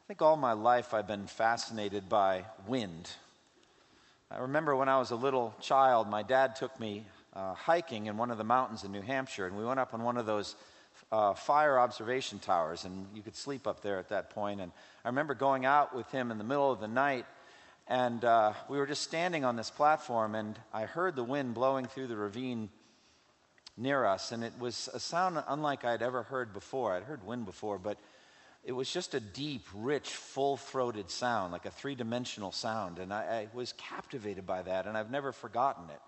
think all my life I've been fascinated by wind. I remember when I was a little child, my dad took me hiking in one of the mountains in New Hampshire, and we went up on one of those fire observation towers, and you could sleep up there at that point. And I remember going out with him in the middle of the night, and we were just standing on this platform, and I heard the wind blowing through the ravine near us, and it was a sound unlike I'd ever heard before. I'd heard wind before, but it was just a deep, rich, full-throated sound, like a three-dimensional sound, and I was captivated by that, and I've never forgotten it.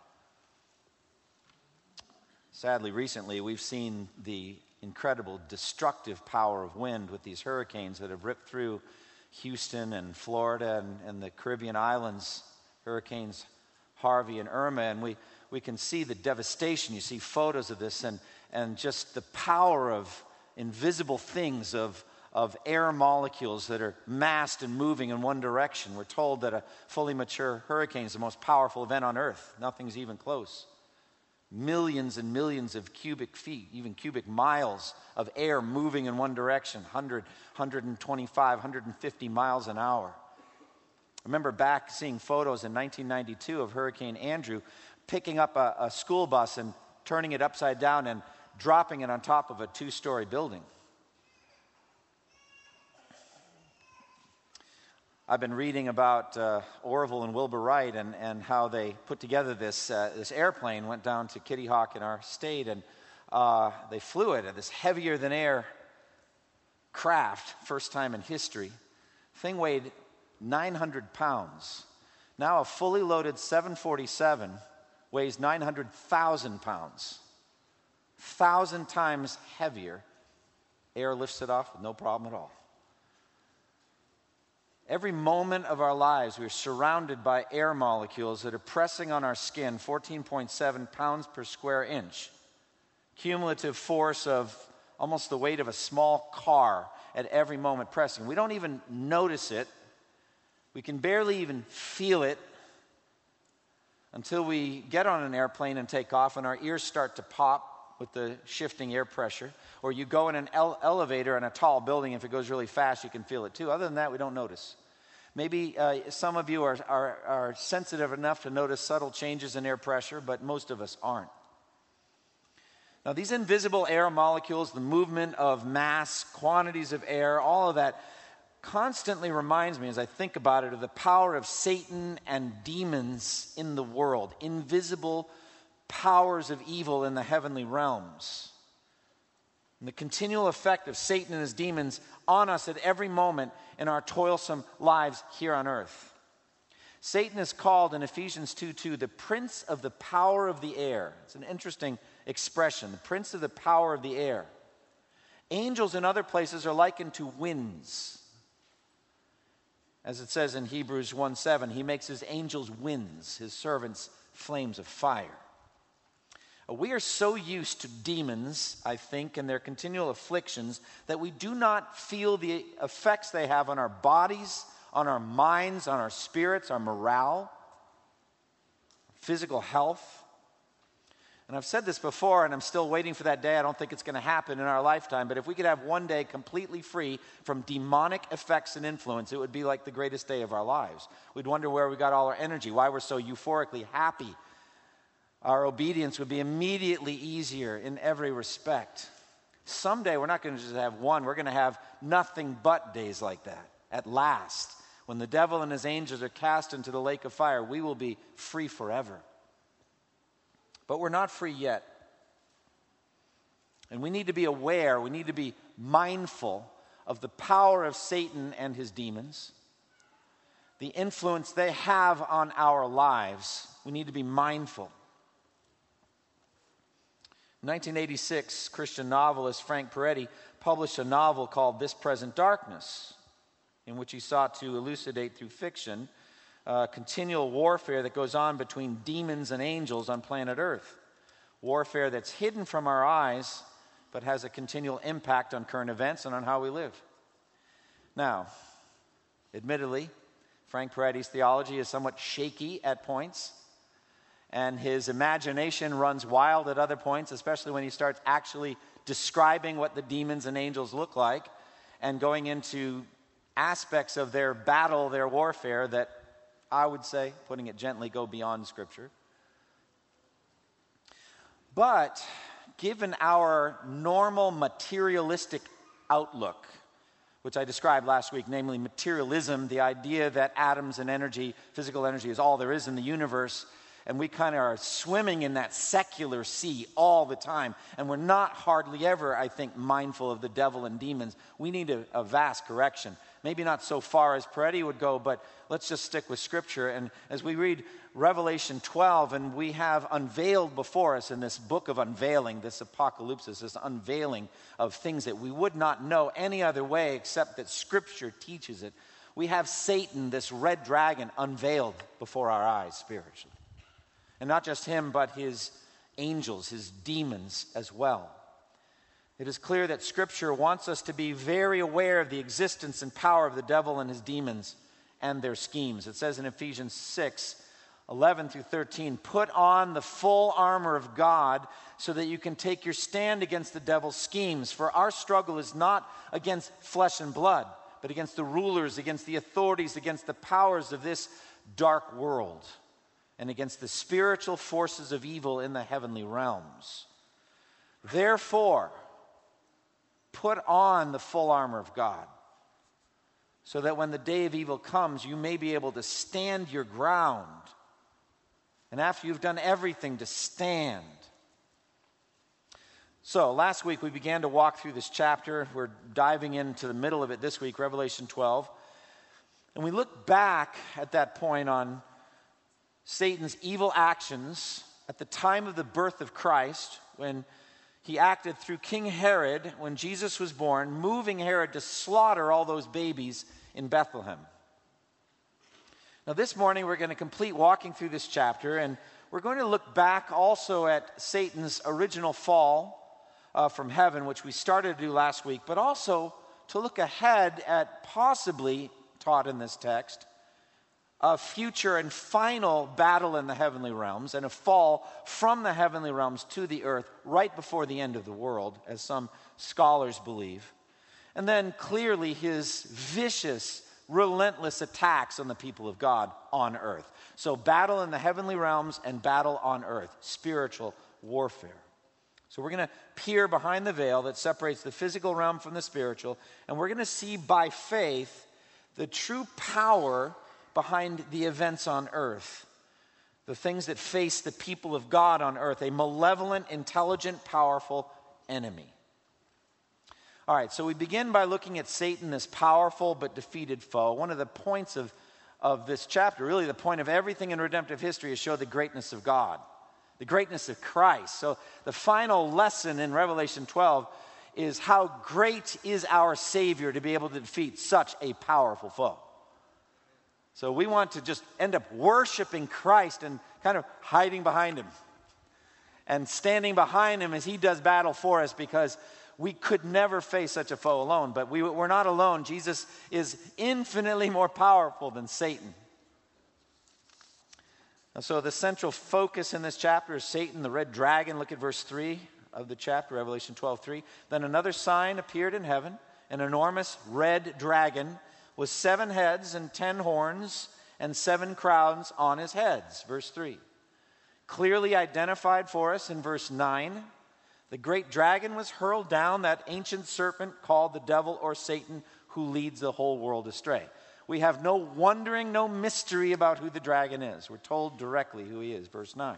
Sadly, recently, we've seen the incredible destructive power of wind with these hurricanes that have ripped through Houston and Florida and the Caribbean islands, Hurricanes Harvey and Irma, and we can see the devastation. You see photos of this and just the power of invisible things, of air molecules that are massed and moving in one direction. We're told that a fully mature hurricane is the most powerful event on Earth. Nothing's even close. Millions and millions of cubic feet, even cubic miles of air moving in one direction, 100, 125, 150 miles an hour. I remember back seeing photos in 1992 of Hurricane Andrew picking up a school bus and turning it upside down and dropping it on top of a 2-story building. I've been reading about Orville and Wilbur Wright and how they put together this airplane, went down to Kitty Hawk in our state, and they flew it, this heavier-than-air craft, first time in history. Thing weighed 900 pounds. Now a fully loaded 747 weighs 900,000 pounds. 1,000 times heavier. Air lifts it off with no problem at all. Every moment of our lives, we're surrounded by air molecules that are pressing on our skin, 14.7 pounds per square inch. Cumulative force of almost the weight of a small car at every moment pressing. We don't even notice it. We can barely even feel it until we get on an airplane and take off and our ears start to pop with the shifting air pressure. Or you go in an elevator in a tall building, if it goes really fast, you can feel it too. Other than that, we don't notice. Maybe some of you are sensitive enough to notice subtle changes in air pressure, but most of us aren't. Now, these invisible air molecules, the movement of mass, quantities of air, all of that constantly reminds me, as I think about it, of the power of Satan and demons in the world, invisible powers of evil in the heavenly realms. And the continual effect of Satan and his demons on us at every moment in our toilsome lives here on earth. Satan is called in Ephesians 2:2 the prince of the power of the air. It's an interesting expression, the prince of the power of the air. Angels in other places are likened to winds. As it says in Hebrews 1:7, he makes his angels winds, his servants flames of fire. We are so used to demons, I think, and their continual afflictions that we do not feel the effects they have on our bodies, on our minds, on our spirits, our morale, physical health. And I've said this before, and I'm still waiting for that day. I don't think it's going to happen in our lifetime, but if we could have one day completely free from demonic effects and influence, it would be like the greatest day of our lives. We'd wonder where we got all our energy, why we're so euphorically happy. Our obedience would be immediately easier in every respect. Someday, we're not going to just have one. We're going to have nothing but days like that. At last, when the devil and his angels are cast into the lake of fire, we will be free forever. But we're not free yet. And we need to be aware, we need to be mindful of the power of Satan and his demons, the influence they have on our lives. We need to be mindful. In 1986, Christian novelist Frank Peretti published a novel called This Present Darkness, in which he sought to elucidate through fiction continual warfare that goes on between demons and angels on planet Earth. Warfare that's hidden from our eyes, but has a continual impact on current events and on how we live. Now, admittedly, Frank Peretti's theology is somewhat shaky at points, and his imagination runs wild at other points, especially when he starts actually describing what the demons and angels look like and going into aspects of their battle, their warfare, that I would say, putting it gently, go beyond Scripture. But given our normal materialistic outlook, which I described last week, namely materialism, the idea that atoms and energy, physical energy, is all there is in the universe, and we kind of are swimming in that secular sea all the time, and we're not hardly ever, I think, mindful of the devil and demons. We need a vast correction. Maybe not so far as Peretti would go, but let's just stick with Scripture. And as we read Revelation 12, and we have unveiled before us in this book of unveiling, this apocalypse, this unveiling of things that we would not know any other way except that Scripture teaches it. We have Satan, this red dragon, unveiled before our eyes spiritually. And not just him, but his angels, his demons as well. It is clear that Scripture wants us to be very aware of the existence and power of the devil and his demons and their schemes. It says in Ephesians 6:11-13, "Put on the full armor of God so that you can take your stand against the devil's schemes. For our struggle is not against flesh and blood, but against the rulers, against the authorities, against the powers of this dark world, and against the spiritual forces of evil in the heavenly realms. Therefore, put on the full armor of God, so that when the day of evil comes, you may be able to stand your ground. And after you've done everything, to stand." So, last week we began to walk through this chapter. We're diving into the middle of it this week, Revelation 12. And we look back at that point on Satan's evil actions at the time of the birth of Christ, when he acted through King Herod when Jesus was born, moving Herod to slaughter all those babies in Bethlehem. Now this morning we're going to complete walking through this chapter, and we're going to look back also at Satan's original fall from heaven, which we started to do last week, but also to look ahead at possibly, taught in this text, a future and final battle in the heavenly realms and a fall from the heavenly realms to the earth right before the end of the world, as some scholars believe. And then clearly his vicious, relentless attacks on the people of God on earth. So battle in the heavenly realms and battle on earth, spiritual warfare. So we're going to peer behind the veil that separates the physical realm from the spiritual, and we're going to see by faith the true power behind the events on earth, the things that face the people of God on earth, a malevolent, intelligent, powerful enemy. All right, so we begin by looking at Satan, this powerful but defeated foe. One of the points of this chapter, really the point of everything in redemptive history, is show the greatness of God, the greatness of Christ. So the final lesson in Revelation 12 is how great is our Savior to be able to defeat such a powerful foe. So we want to just end up worshiping Christ and kind of hiding behind him and standing behind him as he does battle for us, because we could never face such a foe alone. But we're not alone. Jesus is infinitely more powerful than Satan. And so the central focus in this chapter is Satan, the red dragon. Look at verse 3 of the chapter, Revelation 12:3. "Then another sign appeared in heaven, an enormous red dragon with 7 heads and 10 horns and 7 crowns on his heads." Verse 3. Clearly identified for us in verse 9. "The great dragon was hurled down, that ancient serpent called the devil or Satan, who leads the whole world astray." We have no wondering, no mystery about who the dragon is. We're told directly who he is, verse 9.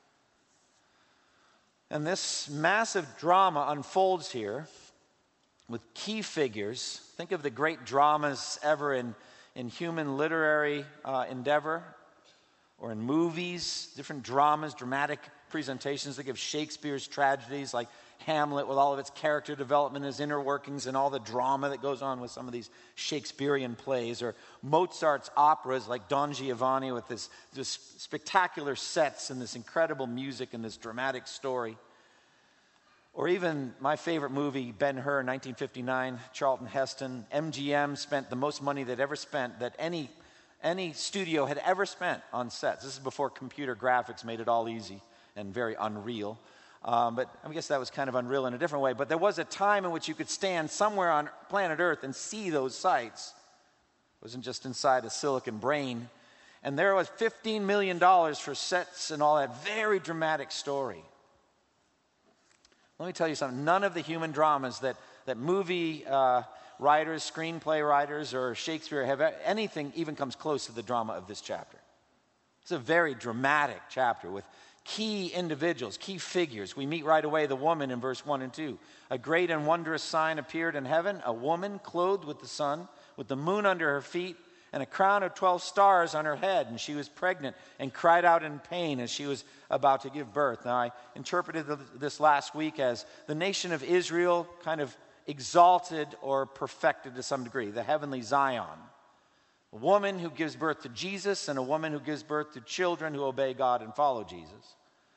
And this massive drama unfolds here with key figures. Think of the great dramas ever in human literary endeavor, or in movies, different dramas, dramatic presentations. Think of Shakespeare's tragedies like Hamlet, with all of its character development, its inner workings, and all the drama that goes on with some of these Shakespearean plays, or Mozart's operas like Don Giovanni, with this spectacular sets and this incredible music and this dramatic story. Or even my favorite movie, Ben-Hur, 1959, Charlton Heston. MGM spent the most money they'd ever spent, that any studio had ever spent on sets. This is before computer graphics made it all easy and very unreal. But I guess that was kind of unreal in a different way. But there was a time in which you could stand somewhere on planet Earth and see those sights It wasn't just inside a silicon brain. And there was $15 million for sets and all that. Very dramatic story. Let me tell you something. None of the human dramas that movie writers, screenplay writers, or Shakespeare have anything even comes close to the drama of this chapter. It's a very dramatic chapter with key individuals, key figures. We meet right away the woman in verse 1 and 2. A great and wondrous sign appeared in heaven, a woman clothed with the sun, with the moon under her feet, and a crown of 12 stars on her head. And she was pregnant and cried out in pain as she was about to give birth. Now, I interpreted this last week as the nation of Israel kind of exalted or perfected to some degree, the heavenly Zion. A woman who gives birth to Jesus and a woman who gives birth to children who obey God and follow Jesus.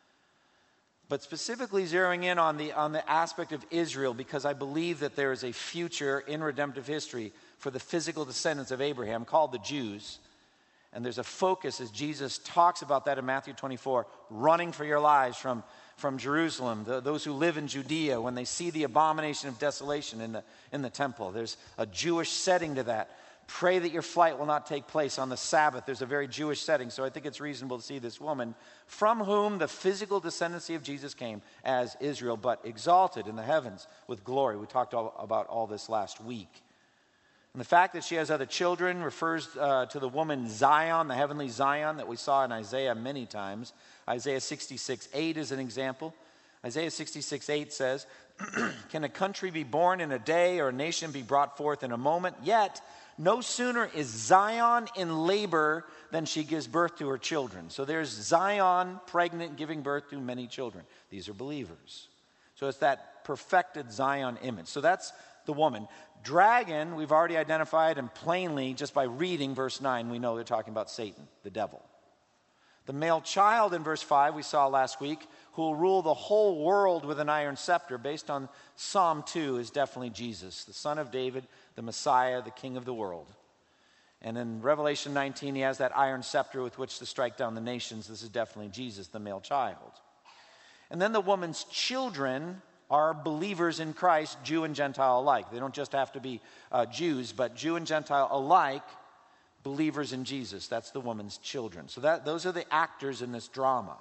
But specifically zeroing in on the aspect of Israel, because I believe that there is a future in redemptive history for the physical descendants of Abraham called the Jews. And there's a focus as Jesus talks about that in Matthew 24, running for your lives from Jerusalem, those who live in Judea, when they see the abomination of desolation in the temple. There's a Jewish setting to that. Pray that your flight will not take place on the Sabbath. There's a very Jewish setting, so I think it's reasonable to see this woman from whom the physical descendancy of Jesus came as Israel, but exalted in the heavens with glory. We talked about all this last week. And the fact that she has other children refers to the woman Zion, the heavenly Zion that we saw in Isaiah many times. Isaiah 66:8 is an example. Isaiah 66:8 says, "Can a country be born in a day or a nation be brought forth in a moment? Yet no sooner is Zion in labor than she gives birth to her children." So there's Zion pregnant, giving birth to many children. These are believers. So it's that perfected Zion image. So that's the woman. Dragon, we've already identified, and plainly, just by reading verse 9, we know they're talking about Satan, the devil. The male child in verse 5, we saw last week, who will rule the whole world with an iron scepter, based on Psalm 2, is definitely Jesus, the son of David, the Messiah, the King of the world. And in Revelation 19, he has that iron scepter with which to strike down the nations. This is definitely Jesus, the male child. And then the woman's children are believers in Christ, Jew and Gentile alike. They don't just have to be Jews, but Jew and Gentile alike, believers in Jesus. That's the woman's children. So those are the actors in this drama.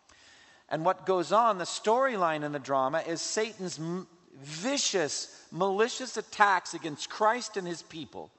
And what goes on, the storyline in the drama, is Satan's vicious, malicious attacks against Christ and his people,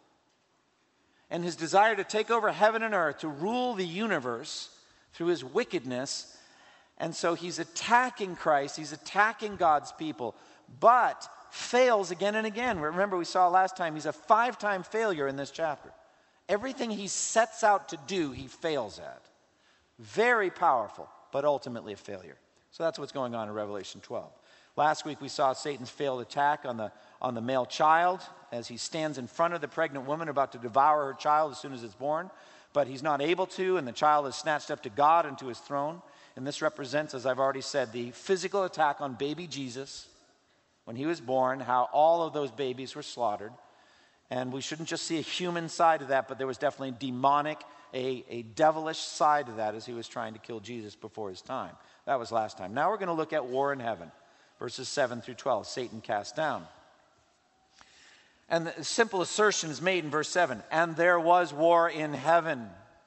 and his desire to take over heaven and earth, to rule the universe through his wickedness. And so he's attacking Christ, he's attacking God's people, but fails again and again. Remember, we saw last time, he's a 5-time failure in this chapter. Everything he sets out to do, he fails at. Very powerful, but ultimately a failure. So that's what's going on in Revelation 12. Last week we saw Satan's failed attack on the male child as he stands in front of the pregnant woman about to devour her child as soon as it's born. But he's not able to, and the child is snatched up to God and to his throne. And this represents, as I've already said, the physical attack on baby Jesus when he was born, how all of those babies were slaughtered. And we shouldn't just see a human side of that, but there was definitely demonic, a devilish side to that as he was trying to kill Jesus before his time. That was last time. Now we're going to look at war in heaven, verses 7 through 12, Satan cast down. And the simple assertion is made in verse 7, and there was war in heaven.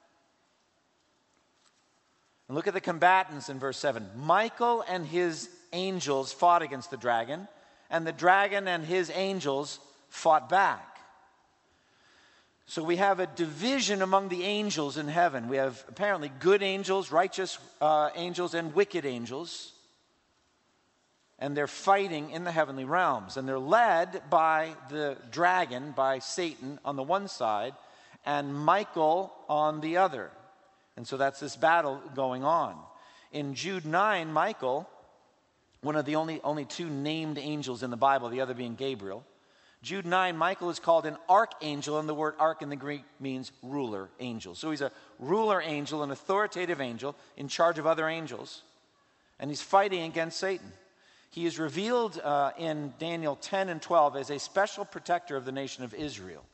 And look at the combatants in verse 7. Michael and his angels fought against the dragon, and the dragon and his angels fought back. So we have a division among the angels in heaven. We have apparently good angels, righteous angels, and wicked angels. And they're fighting in the heavenly realms. And they're led by the dragon, by Satan on the one side, and Michael on the other. And so that's this battle going on. In Jude 9, Michael, one of the only two named angels in the Bible, the other being Gabriel. Jude 9, Michael is called an archangel, and the word arch in the Greek means ruler angel. So he's a ruler angel, an authoritative angel in charge of other angels, and he's fighting against Satan. He is revealed in Daniel 10 and 12 as a special protector of the nation of Israel.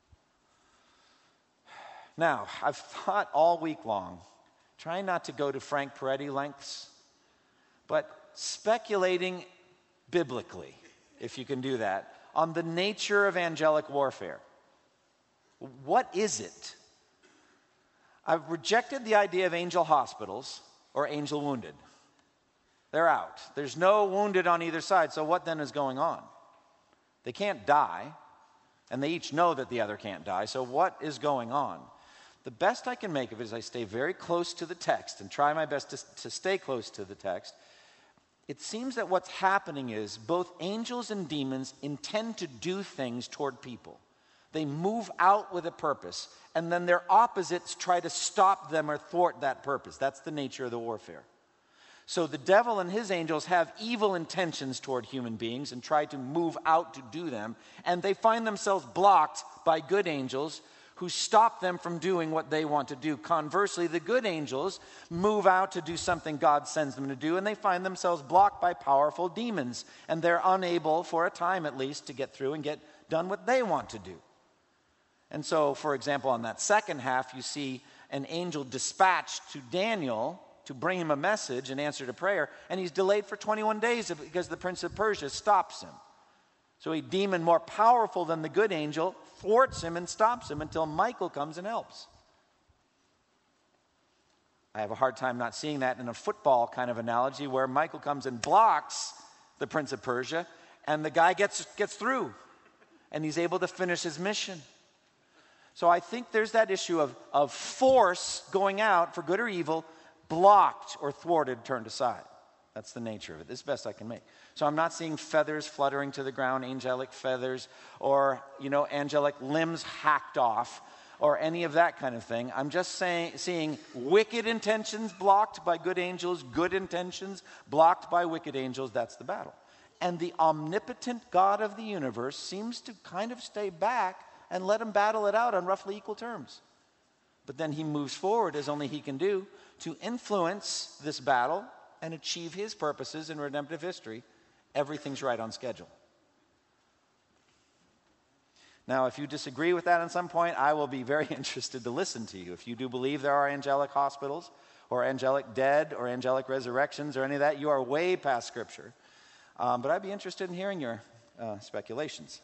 Now, I've thought all week long, trying not to go to Frank Peretti lengths, but speculating biblically, if you can do that, on the nature of angelic warfare. What is it? I've rejected the idea of angel hospitals or angel wounded. They're out. There's no wounded on either side. So what then is going on? They can't die, and they each know that the other can't die. So what is going on? The best I can make of it is I stay very close to the text and try my best to stay close to the text. It seems that what's happening is both angels and demons intend to do things toward people. They move out with a purpose, and then their opposites try to stop them or thwart that purpose. That's the nature of the warfare. So the devil and his angels have evil intentions toward human beings and try to move out to do them, and they find themselves blocked by good angels who stop them from doing what they want to do. Conversely, the good angels move out to do something God sends them to do, and they find themselves blocked by powerful demons, and they're unable, for a time at least, to get through and get done what they want to do. And so, for example, on that second half, you see an angel dispatched to Daniel to bring him a message in answer to prayer, and he's delayed for 21 days because the prince of Persia stops him. So a demon more powerful than the good angel thwarts him and stops him until Michael comes and helps. I have a hard time not seeing that in a football kind of analogy where Michael comes and blocks the prince of Persia, and the guy gets through, and he's able to finish his mission. So I think there's that issue of force going out for good or evil, blocked or thwarted, turned aside. That's the nature of it. This is the best I can make. So I'm not seeing feathers fluttering to the ground, angelic feathers, or, angelic limbs hacked off, or any of that kind of thing. I'm just seeing wicked intentions blocked by good angels, good intentions blocked by wicked angels. That's the battle. And the omnipotent God of the universe seems to kind of stay back and let them battle it out on roughly equal terms. But then he moves forward, as only he can do, to influence this battle and achieve his purposes in redemptive history. Everything's right on schedule. Now, if you disagree with that at some point, I will be very interested to listen to you. If you do believe there are angelic hospitals or angelic dead or angelic resurrections or any of that, you are way past Scripture. But I'd be interested in hearing your speculations.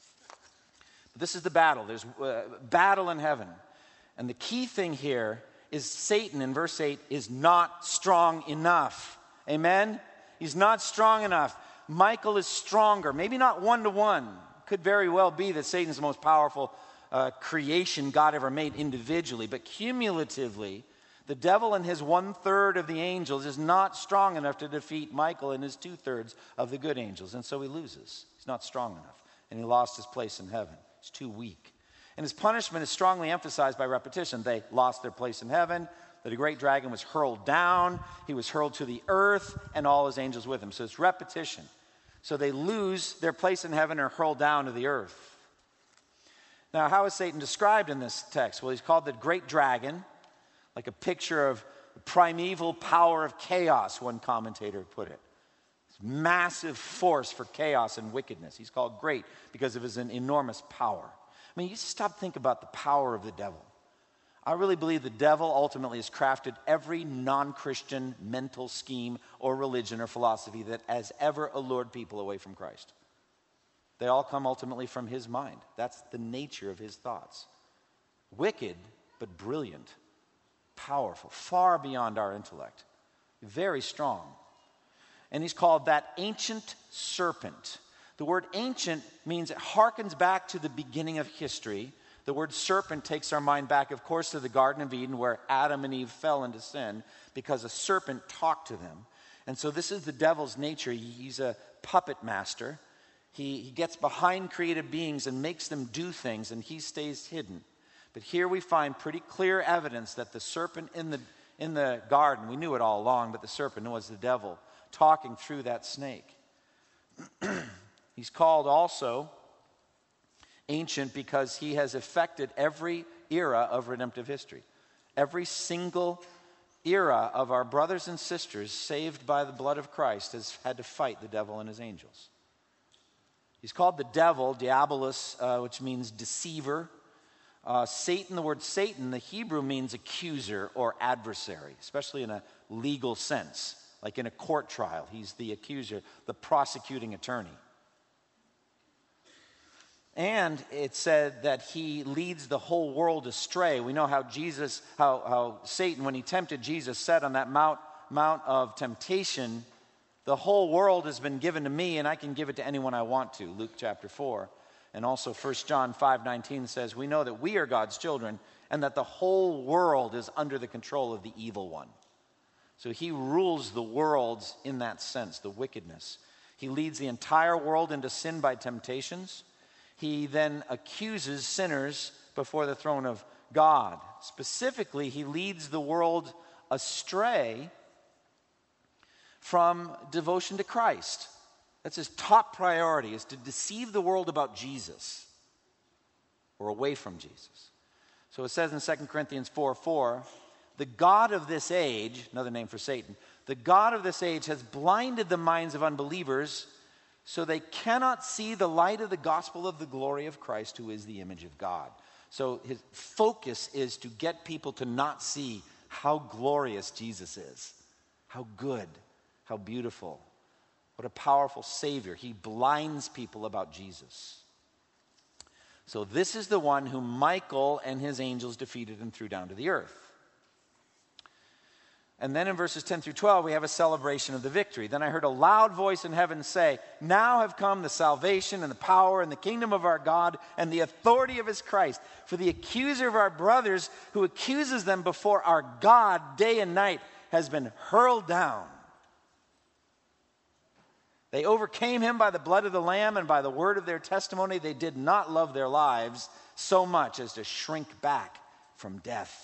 But this is the battle. There's battle in heaven. And the key thing here is Satan, in verse 8, is not strong enough. Amen? He's not strong enough. Michael is stronger. Maybe not one-to-one. Could very well be that Satan is the most powerful creation God ever made individually. But cumulatively, the devil and his 1/3 of the angels is not strong enough to defeat Michael and his 2/3 of the good angels. And so he loses. He's not strong enough. And he lost his place in heaven. He's too weak. And his punishment is strongly emphasized by repetition. They lost their place in heaven. The great dragon was hurled down. He was hurled to the earth, and all his angels with him. So it's repetition. So they lose their place in heaven and are hurled down to the earth. Now, how is Satan described in this text? Well, he's called the great dragon, like a picture of the primeval power of chaos, one commentator put it. This massive force for chaos and wickedness. He's called great because of his enormous power. I mean, you stop think about the power of the devil. I really believe the devil ultimately has crafted every non-Christian mental scheme or religion or philosophy that has ever allured people away from Christ. They all come ultimately from his mind. That's the nature of his thoughts. Wicked, but brilliant, powerful, far beyond our intellect, very strong. And he's called that ancient serpent. The word ancient means it harkens back to the beginning of history. The word serpent takes our mind back, of course, to the Garden of Eden where Adam and Eve fell into sin because a serpent talked to them. And so this is the devil's nature. He's a puppet master. He gets behind created beings and makes them do things, and he stays hidden. But here we find pretty clear evidence that the serpent in the garden, we knew it all along, but the serpent was the devil talking through that snake. He's called also ancient because he has affected every era of redemptive history. Every single era of our brothers and sisters saved by the blood of Christ has had to fight the devil and his angels. He's called the devil, diabolos, which means deceiver. Satan, the word Satan, the Hebrew means accuser or adversary, especially in a legal sense, like in a court trial. He's the accuser, the prosecuting attorney. And it said that he leads the whole world astray. We know how Satan, when he tempted Jesus, said on that mount of temptation, the whole world has been given to me, and I can give it to anyone I want to, Luke chapter 4. And also 1 John 5:19 says, we know that we are God's children, and that the whole world is under the control of the evil one. So he rules the world in that sense, the wickedness. He leads the entire world into sin by temptations. He then accuses sinners before the throne of God. Specifically, he leads the world astray from devotion to Christ. That's his top priority, is to deceive the world about Jesus or away from Jesus. So it says in 2 Corinthians 4:4, the God of this age, another name for Satan, the God of this age has blinded the minds of unbelievers so they cannot see the light of the gospel of the glory of Christ, who is the image of God. So his focus is to get people to not see how glorious Jesus is, how good, how beautiful, what a powerful Savior. He blinds people about Jesus. So this is the one whom Michael and his angels defeated and threw down to the earth. And then in verses 10 through 12, we have a celebration of the victory. Then I heard a loud voice in heaven say, now have come the salvation and the power and the kingdom of our God and the authority of his Christ. For the accuser of our brothers, who accuses them before our God day and night, has been hurled down. They overcame him by the blood of the Lamb and by the word of their testimony. They did not love their lives so much as to shrink back from death.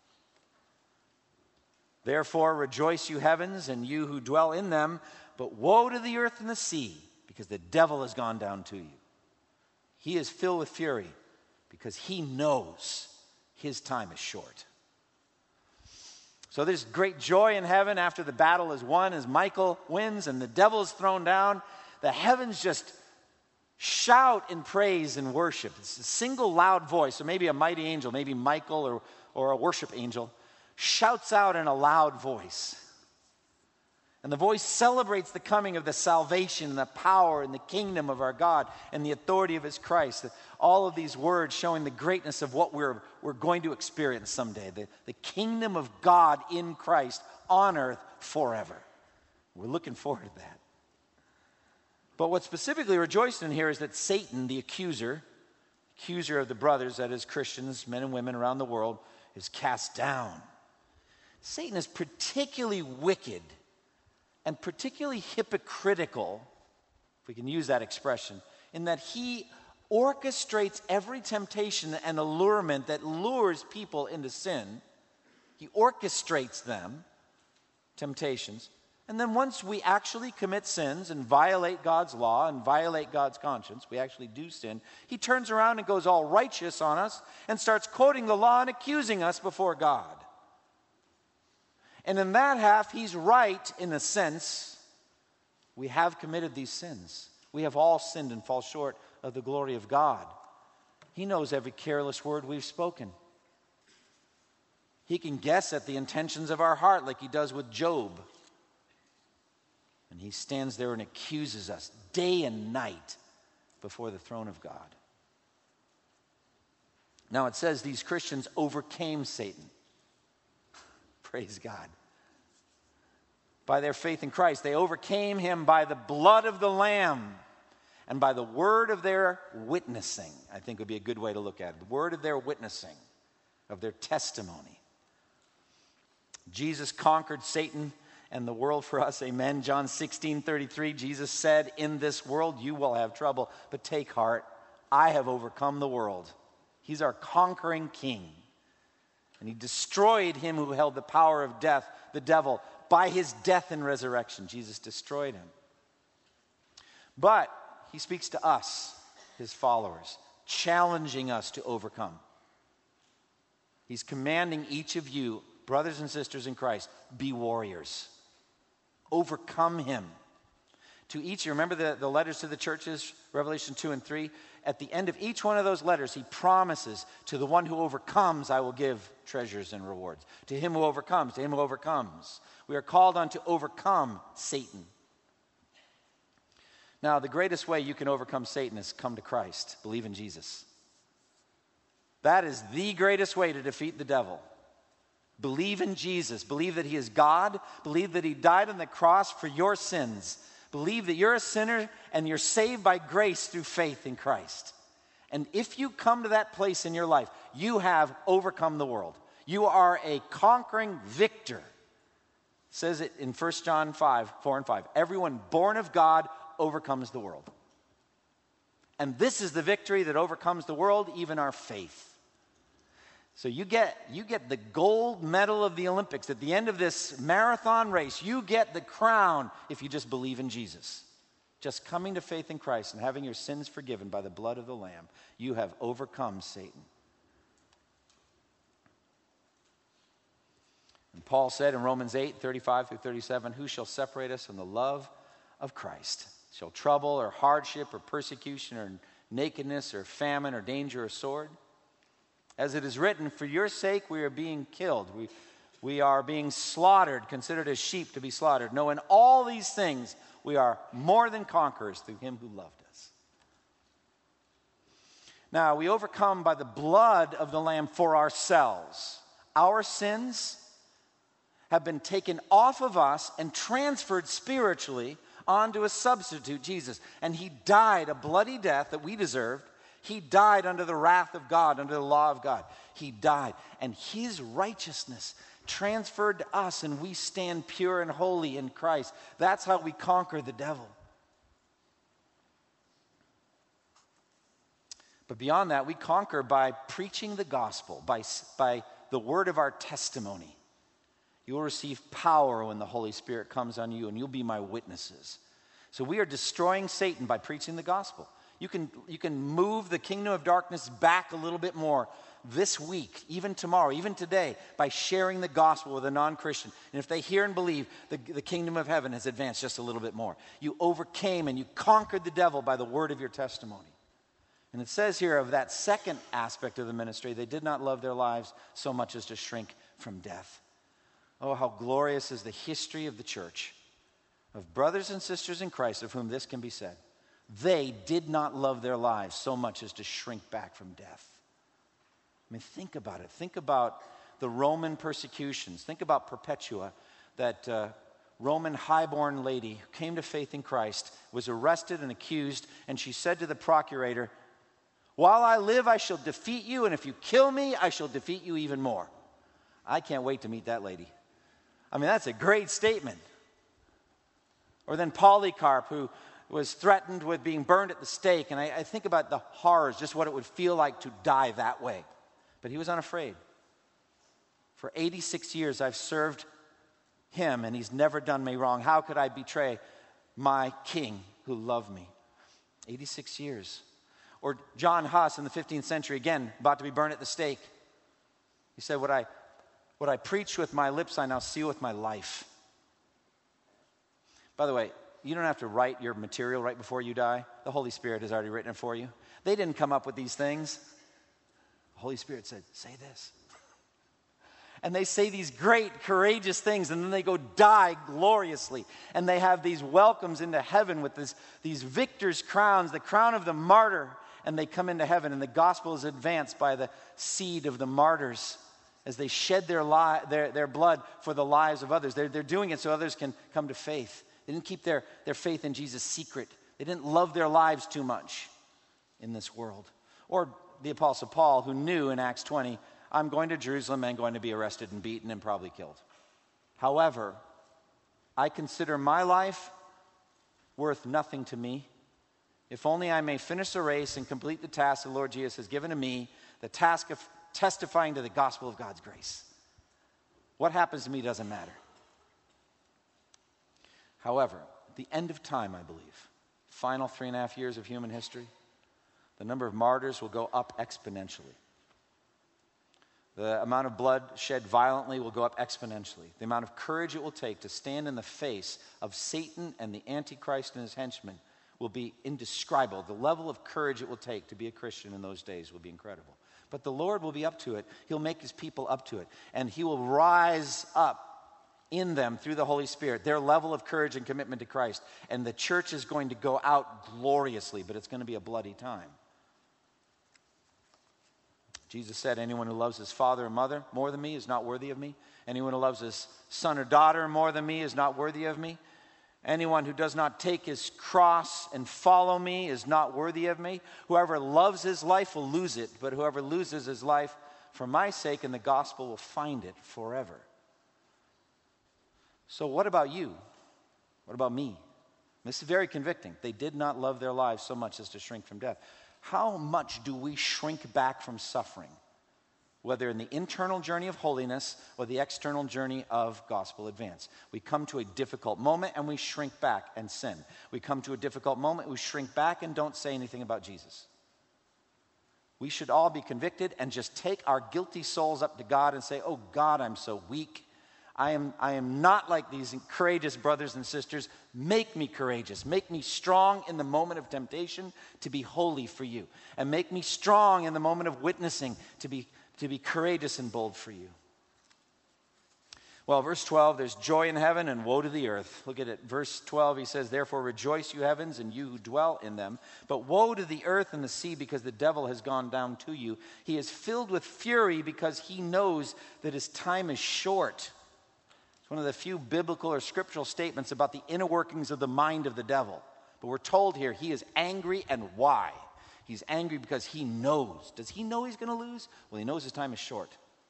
Therefore, rejoice, you heavens, and you who dwell in them. But woe to the earth and the sea, because the devil has gone down to you. He is filled with fury, because he knows his time is short. So there's great joy in heaven after the battle is won, as Michael wins and the devil is thrown down. The heavens just shout in praise and worship. It's a single loud voice. So maybe a mighty angel, maybe Michael or a worship angel, shouts out in a loud voice. And the voice celebrates the coming of the salvation and the power and the kingdom of our God and the authority of his Christ. All of these words showing the greatness of what we're going to experience someday. The kingdom of God in Christ on earth forever. We're looking forward to that. But what's specifically rejoiced in here is that Satan, the accuser of the brothers, that is Christians, men and women around the world, is cast down. Satan is particularly wicked and particularly hypocritical, if we can use that expression, in that he orchestrates every temptation and allurement that lures people into sin. He orchestrates them, temptations. And then once we actually commit sins and violate God's law and violate God's conscience, we actually do sin, he turns around and goes all righteous on us and starts quoting the law and accusing us before God. And in that half, he's right in a sense. We have committed these sins. We have all sinned and fall short of the glory of God. He knows every careless word we've spoken. He can guess at the intentions of our heart like he does with Job. And he stands there and accuses us day and night before the throne of God. Now it says these Christians overcame Satan. Praise God. By their faith in Christ, they overcame him by the blood of the Lamb and by the word of their witnessing. I think would be a good way to look at it. The word of their witnessing, of their testimony. Jesus conquered Satan and the world for us. Amen. John 16:33, Jesus said, in this world you will have trouble, but take heart, I have overcome the world. He's our conquering king. And he destroyed him who held the power of death, the devil, by his death and resurrection. Jesus destroyed him. But he speaks to us, his followers, challenging us to overcome. He's commanding each of you, brothers and sisters in Christ, be warriors. Overcome him. To each, you remember the letters to the churches, Revelation 2 and 3? At the end of each one of those letters, he promises, to the one who overcomes, I will give treasures and rewards. To him who overcomes, to him who overcomes. We are called on to overcome Satan. Now, the greatest way you can overcome Satan is come to Christ. Believe in Jesus. That is the greatest way to defeat the devil. Believe in Jesus. Believe that he is God. Believe that he died on the cross for your sins. Believe that you're a sinner and you're saved by grace through faith in Christ. And if you come to that place in your life, you have overcome the world. You are a conquering victor. It says it in 1 John 5, 4 and 5. Everyone born of God overcomes the world. And this is the victory that overcomes the world, even our faith. So you get the gold medal of the Olympics. At the end of this marathon race, you get the crown if you just believe in Jesus. Just coming to faith in Christ and having your sins forgiven by the blood of the Lamb, you have overcome Satan. And Paul said in Romans 8, 35 through 37, who shall separate us from the love of Christ? Shall trouble or hardship or persecution or nakedness or famine or danger or sword? As it is written, for your sake we are being killed. We are being slaughtered, considered as sheep to be slaughtered. No, in all these things we are more than conquerors through him who loved us. Now, we overcome by the blood of the Lamb for ourselves. Our sins have been taken off of us and transferred spiritually onto a substitute, Jesus. And he died a bloody death that we deserved. He died under the wrath of God, under the law of God. He died. And his righteousness transferred to us, and we stand pure and holy in Christ. That's how we conquer the devil. But beyond that, we conquer by preaching the gospel, by the word of our testimony. You will receive power when the Holy Spirit comes on you, and you'll be my witnesses. So we are destroying Satan by preaching the gospel. You can move the kingdom of darkness back a little bit more this week, even tomorrow, even today, by sharing the gospel with a non-Christian. And if they hear and believe, the kingdom of heaven has advanced just a little bit more. You overcame and you conquered the devil by the word of your testimony. And it says here of that second aspect of the ministry, they did not love their lives so much as to shrink from death. Oh, how glorious is the history of the church, of brothers and sisters in Christ, of whom this can be said. They did not love their lives so much as to shrink back from death. I mean, think about it. Think about the Roman persecutions. Think about Perpetua, that Roman highborn lady who came to faith in Christ, was arrested and accused, and she said to the procurator, while I live, I shall defeat you, and if you kill me, I shall defeat you even more. I can't wait to meet that lady. I mean, that's a great statement. Or then Polycarp, who was threatened with being burned at the stake. And I think about the horrors, just what it would feel like to die that way. But he was unafraid. For 86 years, I've served him, and he's never done me wrong. How could I betray my king who loved me? 86 years. Or John Huss in the 15th century, again, about to be burned at the stake. He said, what I preach with my lips, I now seal with my life. By the way, you don't have to write your material right before you die. The Holy Spirit has already written it for you. They didn't come up with these things. The Holy Spirit said, say this. And they say these great, courageous things, and then they go die gloriously. And they have these welcomes into heaven with these victors' crowns, the crown of the martyr. And they come into heaven, and the gospel is advanced by the seed of the martyrs as they shed their blood for the lives of others. They're doing it so others can come to faith. They didn't keep their faith in Jesus secret. They didn't love their lives too much in this world. Or the Apostle Paul, who knew in Acts 20, I'm going to Jerusalem and going to be arrested and beaten and probably killed. However, I consider my life worth nothing to me, if only I may finish the race and complete the task the Lord Jesus has given to me, the task of testifying to the gospel of God's grace. What happens to me doesn't matter. However, at the end of time, I believe, final 3.5 years of human history, the number of martyrs will go up exponentially. The amount of blood shed violently will go up exponentially. The amount of courage it will take to stand in the face of Satan and the Antichrist and his henchmen will be indescribable. The level of courage it will take to be a Christian in those days will be incredible. But the Lord will be up to it. He'll make his people up to it. And he will rise up in them through the Holy Spirit, their level of courage and commitment to Christ. And the church is going to go out gloriously, but it's going to be a bloody time. Jesus said, anyone who loves his father or mother more than me is not worthy of me. Anyone who loves his son or daughter more than me is not worthy of me. Anyone who does not take his cross and follow me is not worthy of me. Whoever loves his life will lose it, but whoever loses his life for my sake and the gospel will find it forever. So what about you? What about me? This is very convicting. They did not love their lives so much as to shrink from death. How much do we shrink back from suffering, whether in the internal journey of holiness or the external journey of gospel advance? We come to a difficult moment and we shrink back and sin. We come to a difficult moment, we shrink back and don't say anything about Jesus. We should all be convicted and just take our guilty souls up to God and say, oh God, I'm so weak. I am not like these courageous brothers and sisters. Make me courageous. Make me strong in the moment of temptation to be holy for you. And make me strong in the moment of witnessing to be courageous and bold for you. Well, verse 12, there's joy in heaven and woe to the earth. Look at it. Verse 12, he says, therefore rejoice, you heavens, and you who dwell in them. But woe to the earth and the sea, because the devil has gone down to you. He is filled with fury because he knows that his time is short. It's one of the few biblical or scriptural statements about the inner workings of the mind of the devil. But we're told here he is angry, and why? He's angry because he knows. Does he know he's going to lose? Well, he knows his time is short.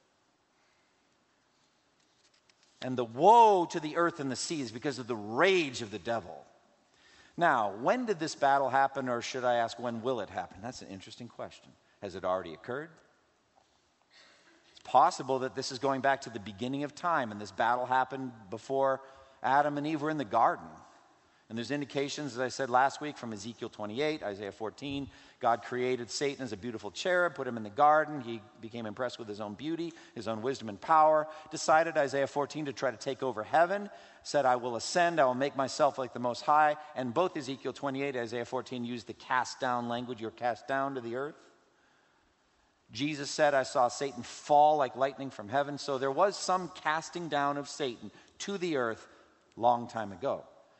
And the woe to the earth and the sea is because of the rage of the devil. Now, when did this battle happen, or should I ask, when will it happen? That's an interesting question. Has it already occurred? Possible that this is going back to the beginning of time, and this battle happened before Adam and Eve were in the garden. And there's indications, as I said last week, from Ezekiel 28, Isaiah 14, God created Satan as a beautiful cherub, put him in the garden. He became impressed with his own beauty, his own wisdom and power, decided, Isaiah 14, to try to take over heaven, said, I will ascend, I will make myself like the Most High. And both Ezekiel 28 and Isaiah 14 used the cast down language, you're cast down to the earth. Jesus said, I saw Satan fall like lightning from heaven. So there was some casting down of Satan to the earth long time ago.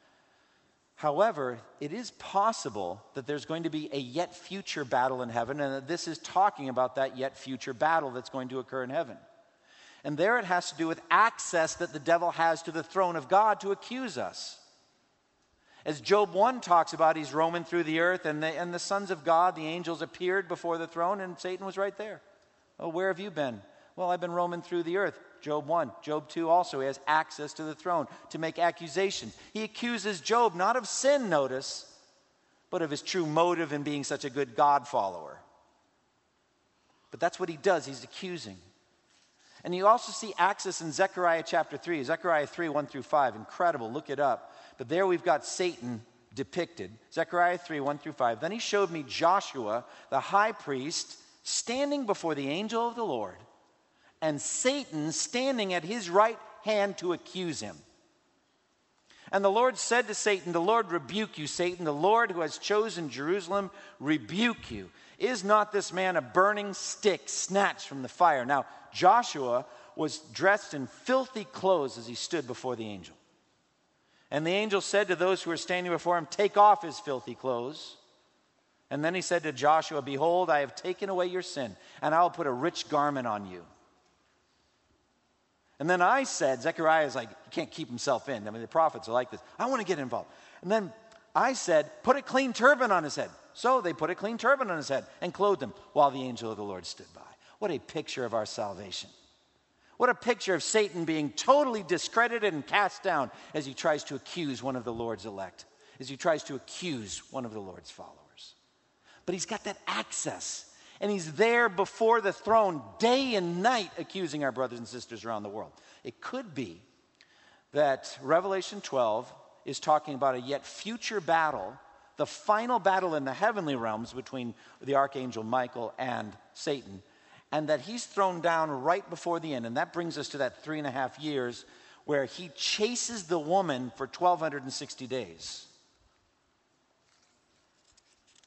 However, it is possible that there's going to be a yet future battle in heaven, and that this is talking about that yet future battle that's going to occur in heaven. And there it has to do with access that the devil has to the throne of God to accuse us. As Job 1 talks about, he's roaming through the earth, and the sons of God, the angels, appeared before the throne, and Satan was right there. Oh, where have you been? Well, I've been roaming through the earth. Job 1. Job 2 also, he has access to the throne to make accusations. He accuses Job not of sin, notice, but of his true motive in being such a good God follower. But that's what he does. He's accusing. And you also see access in Zechariah chapter 3. Zechariah 3, 1 through 5. Incredible. Look it up. But there we've got Satan depicted. Zechariah 3, 1 through 5. Then he showed me Joshua, the high priest, standing before the angel of the Lord, and Satan standing at his right hand to accuse him. And the Lord said to Satan, the Lord rebuke you, Satan. The Lord who has chosen Jerusalem rebuke you. Is not this man a burning stick snatched from the fire? Now, Joshua was dressed in filthy clothes as he stood before the angel. And the angel said to those who were standing before him, take off his filthy clothes. And then he said to Joshua, behold, I have taken away your sin, and I will put a rich garment on you. And then I said, Zechariah is like, he can't keep himself in. I mean, the prophets are like this. I want to get involved. And then I said, put a clean turban on his head. So they put a clean turban on his head and clothed him while the angel of the Lord stood by. What a picture of our salvation. What a picture of Satan being totally discredited and cast down as he tries to accuse one of the Lord's elect, as he tries to accuse one of the Lord's followers. But he's got that access, and he's there before the throne day and night accusing our brothers and sisters around the world. It could be that Revelation 12 is talking about a yet future battle, the final battle in the heavenly realms between the archangel Michael and Satan, and that he's thrown down right before the end. And that brings us to that 3.5 years where he chases the woman for 1,260 days.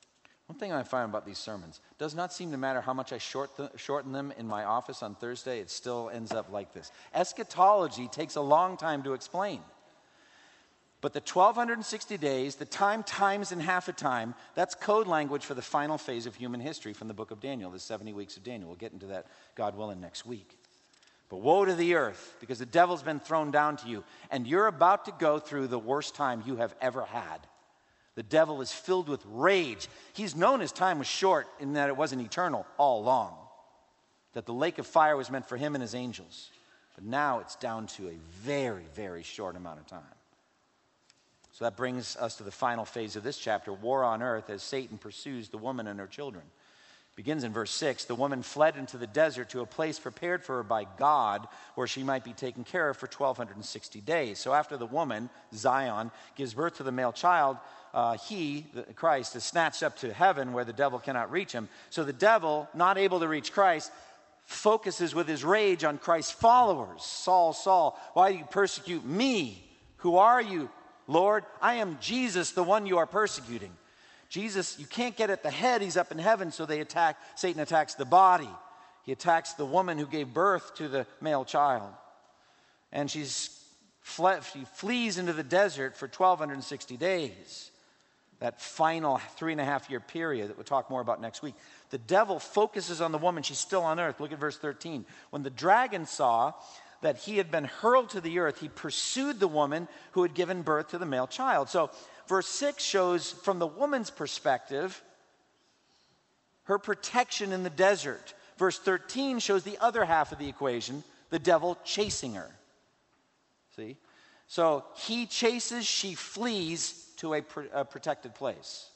One thing I find about these sermons, does not seem to matter how much I shorten them in my office on Thursday, it still ends up like this. Eschatology takes a long time to explain. But the 1260 days, the times and half a time, that's code language for the final phase of human history from the book of Daniel, the 70 weeks of Daniel. We'll get into that, God willing, next week. But woe to the earth, because the devil's been thrown down to you, and you're about to go through the worst time you have ever had. The devil is filled with rage. He's known his time was short in that it wasn't eternal all along, that the lake of fire was meant for him and his angels. But now it's down to a very, very short amount of time. So that brings us to the final phase of this chapter, war on earth, as Satan pursues the woman and her children. It begins in verse 6. The woman fled into the desert to a place prepared for her by God, where she might be taken care of for 1260 days. So after the woman, Zion, gives birth to the male child, Christ, is snatched up to heaven where the devil cannot reach him. So the devil, not able to reach Christ, focuses with his rage on Christ's followers. Saul, Saul, why do you persecute me? Who are you, Lord? I am Jesus, the one you are persecuting. Jesus, you can't get at the head. He's up in heaven, so Satan attacks the body. He attacks the woman who gave birth to the male child. And she flees into the desert for 1260 days. That final 3.5-year period that we'll talk more about next week. The devil focuses on the woman. She's still on earth. Look at verse 13. When the dragon saw that he had been hurled to the earth, he pursued the woman who had given birth to the male child. So verse 6 shows, from the woman's perspective, her protection in the desert. Verse 13 shows the other half of the equation, the devil chasing her. See? So he chases, she flees to a protected place.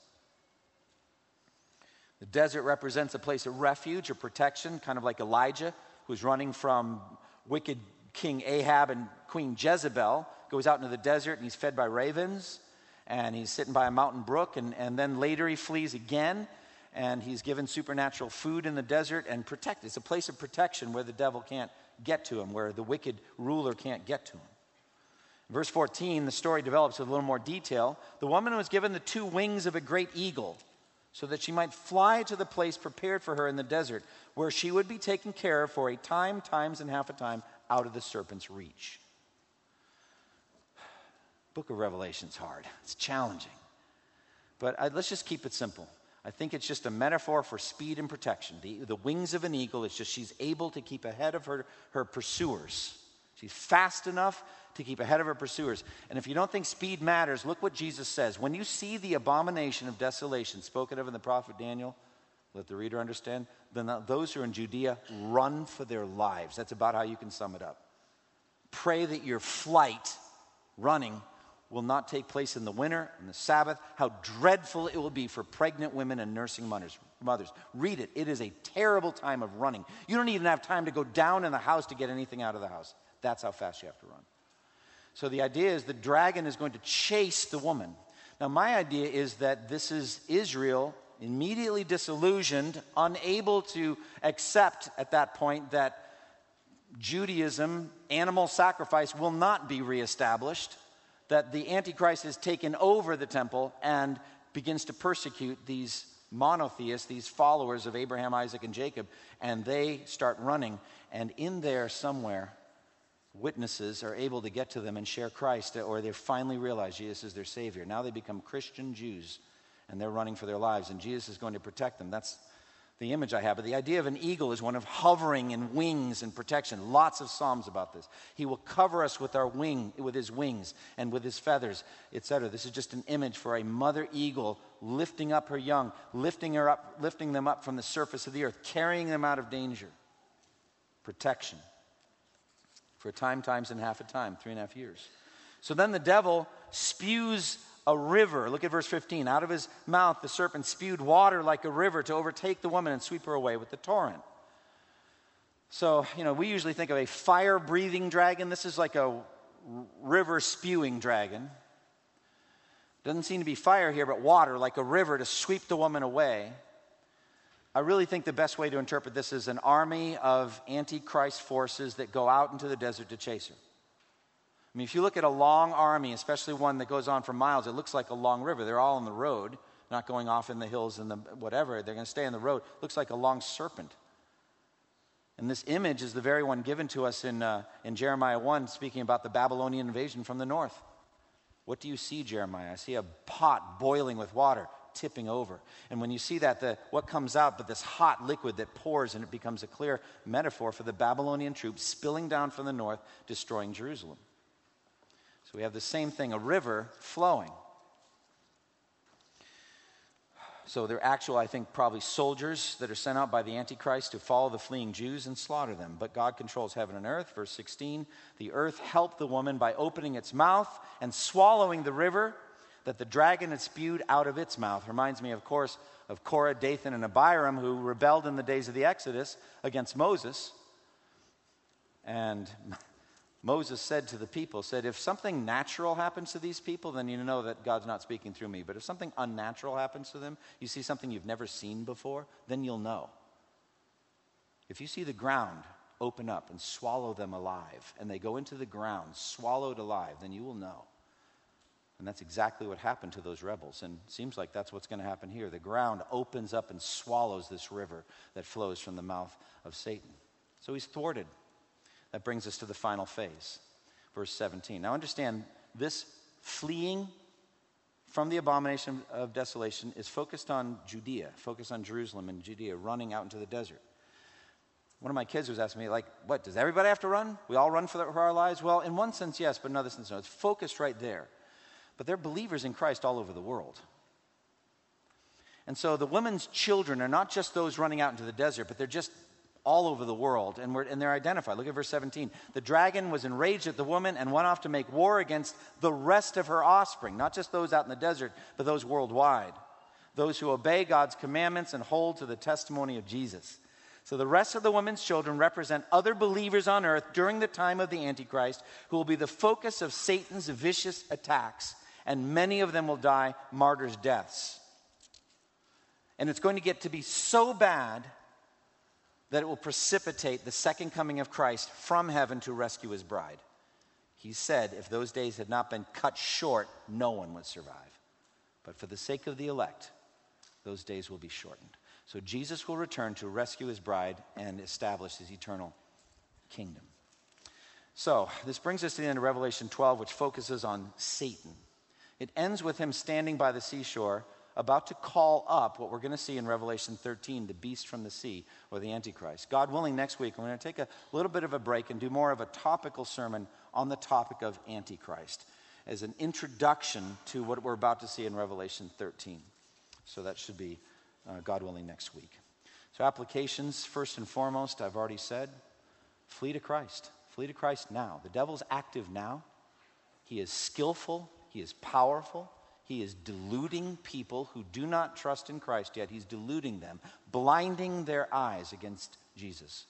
The desert represents a place of refuge or protection, kind of like Elijah, who's running from wicked King Ahab and Queen Jezebel, goes out into the desert and he's fed by ravens, and he's sitting by a mountain brook, and then later he flees again, and he's given supernatural food in the desert and protected. It's a place of protection where the devil can't get to him, where the wicked ruler can't get to him. Verse 14, the story develops with a little more detail. The woman was given the 2 wings of a great eagle so that she might fly to the place prepared for her in the desert, where she would be taken care of for a time, times, and half a time out of the serpent's reach. Book of Revelation's hard. It's challenging. But let's just keep it simple. I think it's just a metaphor for speed and protection. The wings of an eagle is just she's able to keep ahead of her pursuers. She's fast enough to keep ahead of her pursuers. And if you don't think speed matters, look what Jesus says. When you see the abomination of desolation spoken of in the prophet Daniel, let the reader understand, then those who are in Judea run for their lives. That's about how you can sum it up. Pray that your flight, running, will not take place in the winter and the Sabbath. How dreadful it will be for pregnant women and nursing mothers. Read it. It is a terrible time of running. You don't even have time to go down in the house to get anything out of the house. That's how fast you have to run. So the idea is the dragon is going to chase the woman. Now my idea is that this is Israel immediately disillusioned, unable to accept at that point that Judaism, animal sacrifice, will not be reestablished, that the Antichrist has taken over the temple and begins to persecute these monotheists, these followers of Abraham, Isaac, and Jacob, and they start running. And in there somewhere, witnesses are able to get to them and share Christ, or they finally realize Jesus is their Savior. Now they become Christian Jews, and they're running for their lives, and Jesus is going to protect them. That's the image I have. But the idea of an eagle is one of hovering and wings and protection. Lots of Psalms about this. He will cover us with with his wings and with his feathers, etc. This is just an image for a mother eagle lifting up her young, lifting them up from the surface of the earth, carrying them out of danger. Protection. For a time, times, and half a time, 3.5 years. So then the devil spews a river. Look at verse 15. Out of his mouth the serpent spewed water like a river to overtake the woman and sweep her away with the torrent. So, we usually think of a fire-breathing dragon. This is like a river-spewing dragon. Doesn't seem to be fire here, but water like a river to sweep the woman away. I really think the best way to interpret this is an army of Antichrist forces that go out into the desert to chase her. If you look at a long army, especially one that goes on for miles, it looks like a long river. They're all on the road. not going off in the hills and the whatever. They're going to stay on the road. Looks like a long serpent. And this image is the very one given to us in Jeremiah 1, speaking about the Babylonian invasion from the north. What do you see, Jeremiah? I see a pot boiling with water, tipping over. And when you see that, what comes out but this hot liquid that pours, and it becomes a clear metaphor for the Babylonian troops spilling down from the north, destroying Jerusalem. So we have the same thing, a river flowing. So they're actual, I think, probably soldiers that are sent out by the Antichrist to follow the fleeing Jews and slaughter them. But God controls heaven and earth. Verse 16, the earth helped the woman by opening its mouth and swallowing the river that the dragon had spewed out of its mouth. Reminds me, of course, of Korah, Dathan, and Abiram, who rebelled in the days of the Exodus against Moses. And Moses said to the people, if something natural happens to these people, then you know that God's not speaking through me. But if something unnatural happens to them, you see something you've never seen before, then you'll know. If you see the ground open up and swallow them alive, and they go into the ground swallowed alive, then you will know. And that's exactly what happened to those rebels. And it seems like that's what's going to happen here. The ground opens up and swallows this river that flows from the mouth of Satan. So he's thwarted. That brings us to the final phase, verse 17. Now understand, this fleeing from the abomination of desolation is focused on Judea, focused on Jerusalem and Judea, running out into the desert. One of my kids was asking me, what, does everybody have to run? We all run for our lives? Well, in one sense, yes, but in another sense, no. It's focused right there. But they're believers in Christ all over the world. And so the women's children are not just those running out into the desert, but they're just all over the world, and they're identified. Look at verse 17. The dragon was enraged at the woman and went off to make war against the rest of her offspring, not just those out in the desert, but those worldwide, those who obey God's commandments and hold to the testimony of Jesus. So the rest of the woman's children represent other believers on earth during the time of the Antichrist, who will be the focus of Satan's vicious attacks, and many of them will die martyrs' deaths. And it's going to get to be so bad that it will precipitate the second coming of Christ from heaven to rescue his bride. He said if those days had not been cut short, no one would survive. But for the sake of the elect, those days will be shortened. So Jesus will return to rescue his bride and establish his eternal kingdom. So this brings us to the end of Revelation 12, which focuses on Satan. It ends with him standing by the seashore, about to call up what we're going to see in Revelation 13, the beast from the sea, or the Antichrist. God willing, next week, we're going to take a little bit of a break and do more of a topical sermon on the topic of Antichrist as an introduction to what we're about to see in Revelation 13. So that should be, God willing, next week. So applications, first and foremost, I've already said, flee to Christ. Flee to Christ now. The devil's active now. He is skillful. He is powerful. He is deluding people who do not trust in Christ yet. He's deluding them, blinding their eyes against Jesus.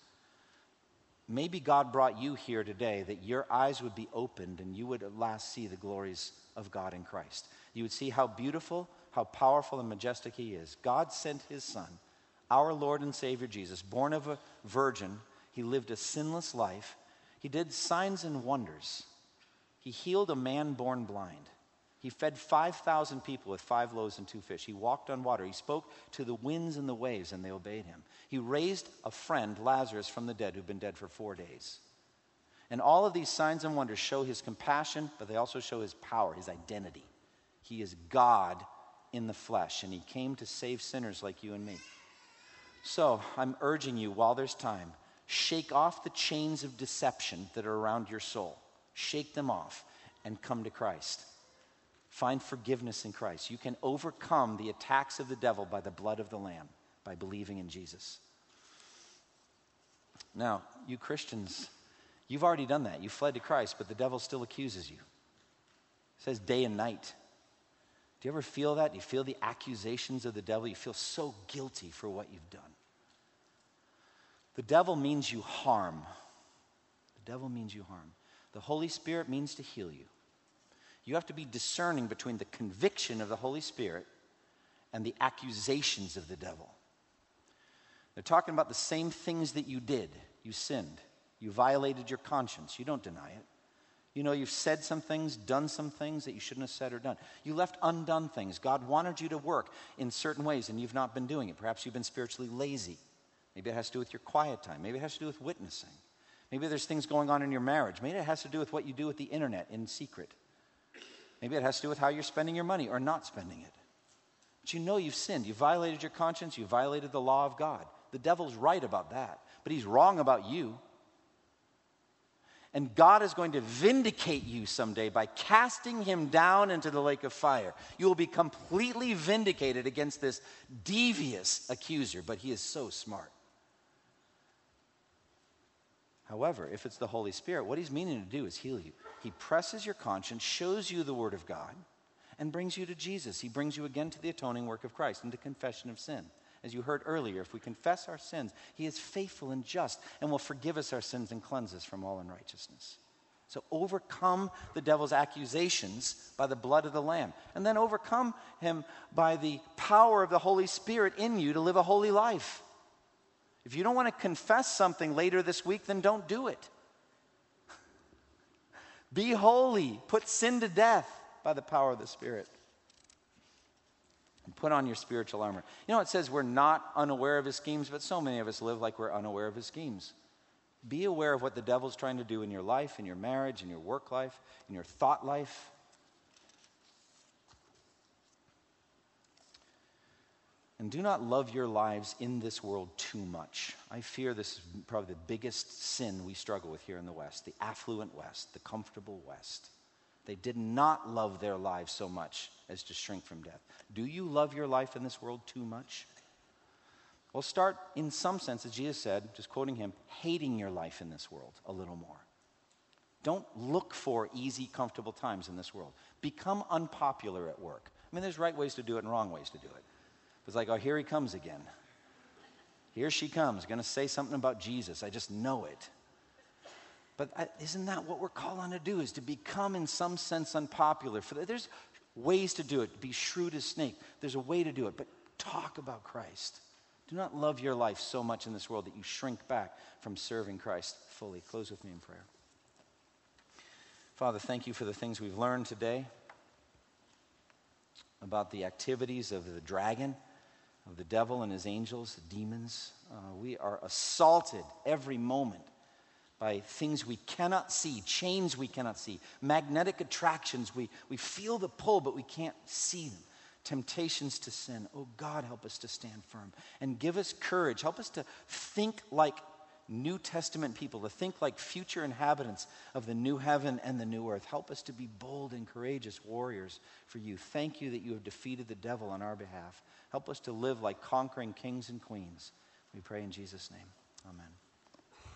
Maybe God brought you here today that your eyes would be opened and you would at last see the glories of God in Christ. You would see how beautiful, how powerful and majestic he is. God sent his Son, our Lord and Savior Jesus, born of a virgin. He lived a sinless life. He did signs and wonders. He healed a man born blind. He fed 5,000 people with 5 loaves and 2 fish. He walked on water. He spoke to the winds and the waves, and they obeyed him. He raised a friend, Lazarus, from the dead, who'd been dead for 4 days. And all of these signs and wonders show his compassion, but they also show his power, his identity. He is God in the flesh, and he came to save sinners like you and me. So I'm urging you, while there's time, shake off the chains of deception that are around your soul. Shake them off and come to Christ. Find forgiveness in Christ. You can overcome the attacks of the devil by the blood of the Lamb, by believing in Jesus. Now, you Christians, you've already done that. You fled to Christ, but the devil still accuses you. It says day and night. Do you ever feel that? Do you feel the accusations of the devil? You feel so guilty for what you've done. The devil means you harm. The devil means you harm. The Holy Spirit means to heal you. You have to be discerning between the conviction of the Holy Spirit and the accusations of the devil. They're talking about the same things that you did. You sinned. You violated your conscience. You don't deny it. You know, you've said some things, done some things that you shouldn't have said or done. You left undone things. God wanted you to work in certain ways, and you've not been doing it. Perhaps you've been spiritually lazy. Maybe it has to do with your quiet time. Maybe it has to do with witnessing. Maybe there's things going on in your marriage. Maybe it has to do with what you do with the internet in secret. Maybe it has to do with how you're spending your money or not spending it. But you know you've sinned. You violated your conscience. You violated the law of God. The devil's right about that, but he's wrong about you. And God is going to vindicate you someday by casting him down into the lake of fire. You will be completely vindicated against this devious accuser, but he is so smart. However, if it's the Holy Spirit, what he's meaning to do is heal you. He presses your conscience, shows you the Word of God, and brings you to Jesus. He brings you again to the atoning work of Christ and to confession of sin. As you heard earlier, if we confess our sins, he is faithful and just and will forgive us our sins and cleanse us from all unrighteousness. So overcome the devil's accusations by the blood of the Lamb, and then overcome him by the power of the Holy Spirit in you to live a holy life. If you don't want to confess something later this week, then don't do it. Be holy. Put sin to death by the power of the Spirit. And put on your spiritual armor. You know, it says we're not unaware of his schemes, but so many of us live like we're unaware of his schemes. Be aware of what the devil's trying to do in your life, in your marriage, in your work life, in your thought life. And do not love your lives in this world too much. I fear this is probably the biggest sin we struggle with here in the West, the affluent West, the comfortable West. They did not love their lives so much as to shrink from death. Do you love your life in this world too much? Well, start, in some sense, as Jesus said, just quoting him, hating your life in this world a little more. Don't look for easy, comfortable times in this world. Become unpopular at work. I mean, there's right ways to do it and wrong ways to do it. It's like, oh, here he comes again. Here she comes, going to say something about Jesus. I just know it. But isn't that what we're called on to do, is to become in some sense unpopular? There's ways to do it. Be shrewd as snake. There's a way to do it, but talk about Christ. Do not love your life so much in this world that you shrink back from serving Christ fully. Close with me in prayer. Father, thank you for the things we've learned today about the activities of the dragon, of the devil and his angels, the demons. We are assaulted every moment by things we cannot see, chains we cannot see, magnetic attractions. We feel the pull, but we can't see them. Temptations to sin. Oh God, help us to stand firm and give us courage. Help us to think like New Testament people, to think like future inhabitants of the new heaven and the new earth. Help us to be bold and courageous warriors for you. Thank you that you have defeated the devil on our behalf. Help us to live like conquering kings and queens. We pray in Jesus' name. Amen.